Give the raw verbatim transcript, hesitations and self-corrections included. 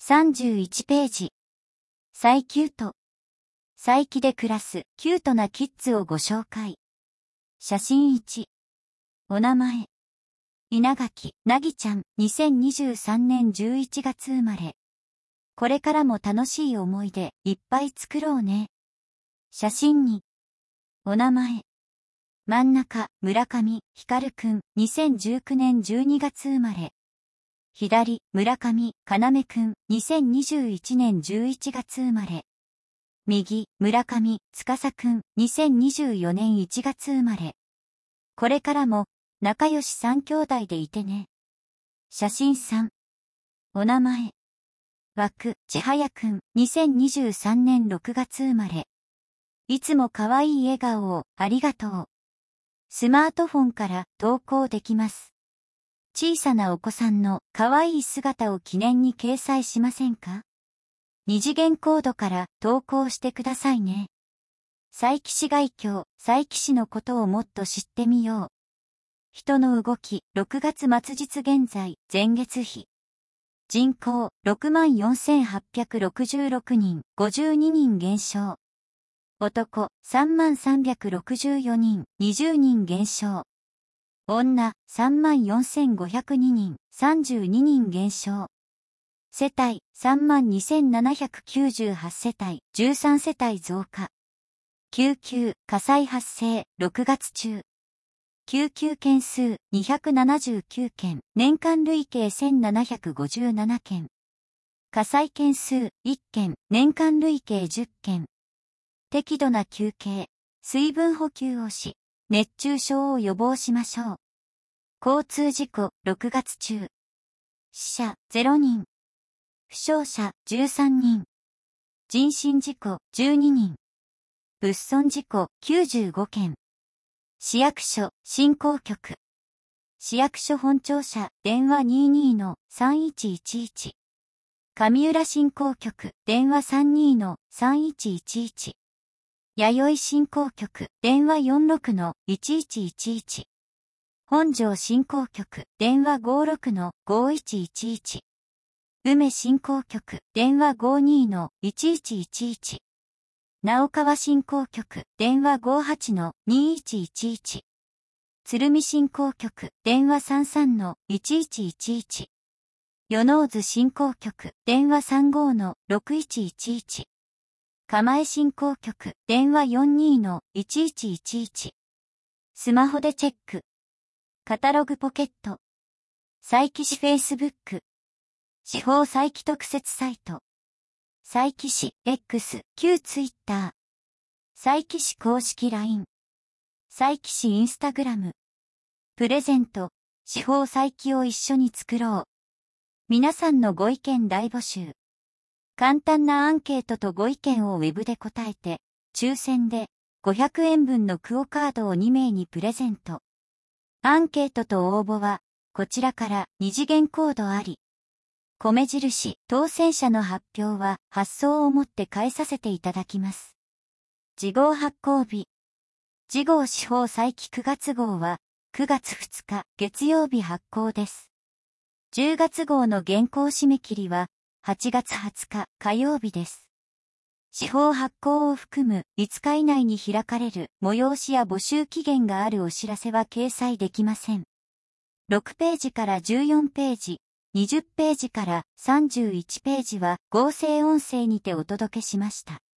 さんじゅういちページ。最キュート。佐伯で暮らすキュートなキッズをご紹介。写真いち。お名前。稲垣なぎちゃん、にせんにじゅうさんねんじゅういちがつ生まれ。これからも楽しい思い出いっぱい作ろうね。写真に。お名前。真ん中、村上ひかるくん、にせんじゅうきゅうねんじゅうにがつ生まれ。左、村上かなめくん、にせんにじゅういちねんじゅういちがつ生まれ。右、村上司くん、にせんにじゅうよねんいちがつ生まれ。これからも、仲良し三兄弟でいてね。写真さん。お名前。枠、千早くん、にせんにじゅうさんねんろくがつ生まれ。いつも可愛い笑顔をありがとう。スマートフォンから投稿できます。小さなお子さんの可愛い姿を記念に掲載しませんか？二次元コードから投稿してくださいね。佐伯市概況、佐伯市のことをもっと知ってみよう。人の動き、ろくがつ末日現在、前月比。人口、ろくまんよんせんはっぴゃくろくじゅうろくにん、ごじゅうににん減少。男、さんまんさんびゃくろくじゅうよにん、にじゅうにん減少。女、さんまんよんせんごひゃくににん、さんじゅうににん減少。世帯、さんまんにせんななひゃくきゅうじゅうはち世帯、じゅうさん世帯増加。救急、火災発生、ろくがつ中。救急件数、にひゃくななじゅうきゅうけん、年間累計せんななひゃくごじゅうななけん。火災件数、いっけん、年間累計じゅっけん。適度な休憩、水分補給をし、熱中症を予防しましょう。交通事故、ろくがつ中。死者、ゼロにん。負傷者、じゅうさんにん。人身事故、じゅうににん。物損事故、きゅうじゅうごけん。市役所、振興局。市役所本庁舎、電話 にじゅうにのさんいちいちいち。上浦振興局、電話 さんじゅうにのさんいちいちいち。弥生振興局、電話 よんじゅうろくのいちいちいちいち。本庄振興局、電話 ごじゅうろくのごいちいちいち。梅振興局、電話 ごじゅうにのいちいちいちいち。直川振興局、電話 ごじゅうはちのにいちいちいち。鶴見振興局、電話 さんじゅうさんのいちいちいちいち。与野津振興局、電話 さんじゅうごのろくいちいちいち。釜江振興局、電話 よんじゅうにのいちいちいちいち。スマホでチェック。カタログポケット。佐伯市フェイスブック。司法佐伯特設サイト。佐伯市 X、旧ツイッター。佐伯市公式 ライン。佐伯市インスタグラム。プレゼント、司法佐伯を一緒に作ろう。皆さんのご意見大募集。簡単なアンケートとご意見をウェブで答えて、抽選でごひゃくえんぶんのクオカードをにめいにプレゼント。アンケートと応募は、こちらから二次元コードあり。米印、当選者の発表は発送をもって返させていただきます。次号発行日。次号司法佐伯くがつ号はくがつふつか月曜日発行です。じゅうがつ号の原稿締め切りははちがつはつか火曜日です。司法発行を含むいつか以内に開かれる催しや募集期限があるお知らせは掲載できません。ろくページからじゅうよんページ、にじゅっページからさんじゅういちページは合成音声にてお届けしました。